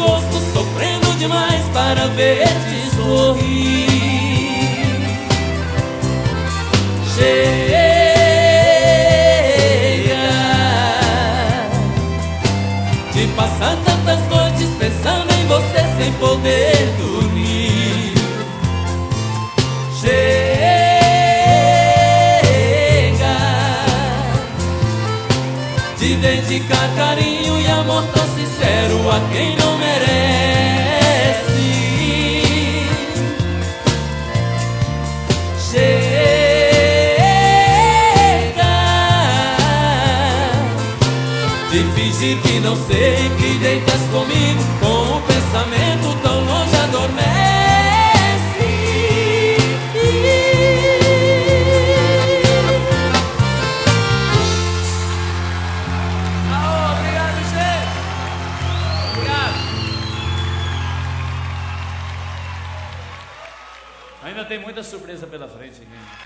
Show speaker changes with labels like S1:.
S1: pescoço, sofrendo demais para ver-te sorrir. Chega de passar tantas noites pensando em você sem poder dormir. Chega de dedicar carinho e amor tão sincero a quem não merece. Chega de fingir que não sei, que deitas comigo com o pensamento tão longe adormece. Obrigado, gente. Obrigado. Ainda tem muita surpresa pela frente aqui.